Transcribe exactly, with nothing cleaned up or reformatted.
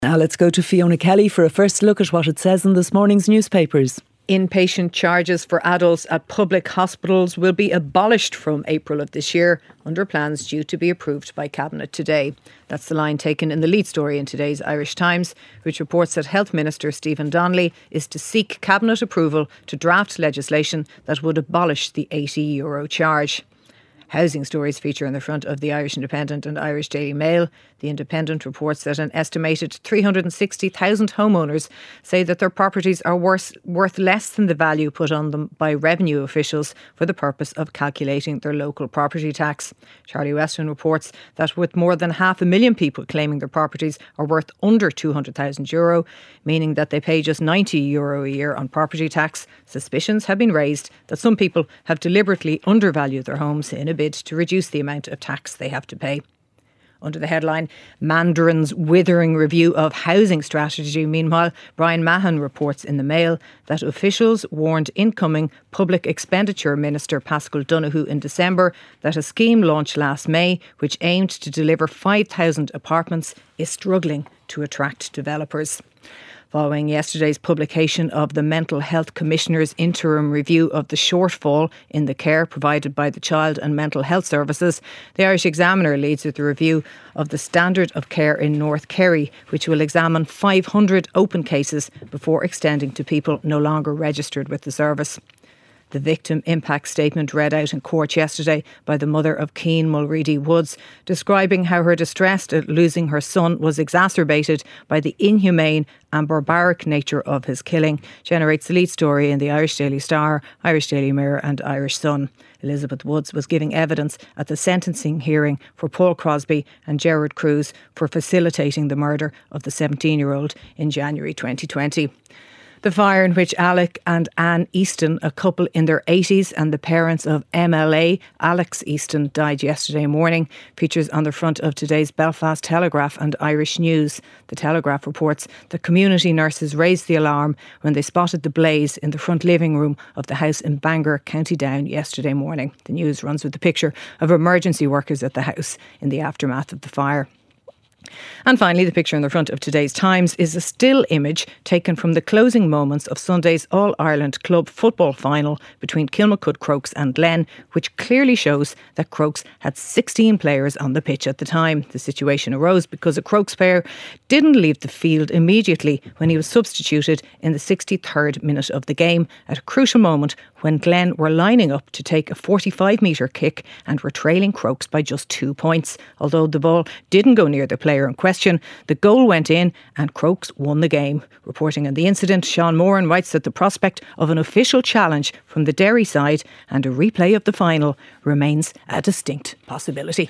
Now let's go to Fiona Kelly for a first look at what it says in this morning's newspapers. Inpatient charges for adults at public hospitals will be abolished from April of this year, under plans due to be approved by Cabinet today. That's the line taken in the lead story in today's Irish Times, which reports that Health Minister Stephen Donnelly is to seek Cabinet approval to draft legislation that would abolish the eighty euro charge. Housing stories feature on the front of the Irish Independent and Irish Daily Mail. The Independent reports that an estimated three hundred sixty thousand homeowners say that their properties are worth, worth less than the value put on them by revenue officials for the purpose of calculating their local property tax. Charlie Weston reports that with more than half a million people claiming their properties are worth under two hundred thousand euro, meaning that they pay just ninety euro a year on property tax, suspicions have been raised that some people have deliberately undervalued their homes in a bid to reduce the amount of tax they have to pay. Under the headline, Mandarin's withering review of housing strategy. Meanwhile, Brian Mahon reports in the Mail that officials warned incoming Public Expenditure Minister Paschal Donohoe in December that a scheme launched last May, which aimed to deliver five thousand apartments, is struggling to attract developers. Following yesterday's publication of the Mental Health Commissioner's interim review of the shortfall in the care provided by the Child and Mental Health Services, the Irish Examiner leads with the review of the standard of care in North Kerry, which will examine five hundred open cases before extending to people no longer registered with the service. The victim impact statement read out in court yesterday by the mother of Cian Mulready Woods, describing how her distress at losing her son was exacerbated by the inhumane and barbaric nature of his killing, generates the lead story in the Irish Daily Star, Irish Daily Mirror and Irish Sun. Elizabeth Woods was giving evidence at the sentencing hearing for Paul Crosby and Gerard Cruz for facilitating the murder of the seventeen-year-old in January twenty twenty. The fire in which Alec and Anne Easton, a couple in their eighties and the parents of M L A Alex Easton, died yesterday morning, features on the front of today's Belfast Telegraph and Irish News. The Telegraph reports that community nurses raised the alarm when they spotted the blaze in the front living room of the house in Bangor, County Down, yesterday morning. The News runs with the picture of emergency workers at the house in the aftermath of the fire. And finally, the picture on the front of today's Times is a still image taken from the closing moments of Sunday's All-Ireland Club football final between Kilmacud Crokes and Glen, which clearly shows that Crokes had sixteen players on the pitch at the time. The situation arose because a Crokes player didn't leave the field immediately when he was substituted in the sixty-third minute of the game, at a crucial moment when Glen were lining up to take a forty-five metre kick and were trailing Crokes by just two points. Although the ball didn't go near the player in question, the goal went in and Crokes won the game. Reporting on the incident, Sean Moran writes that the prospect of an official challenge from the Derry side and a replay of the final remains a distinct possibility.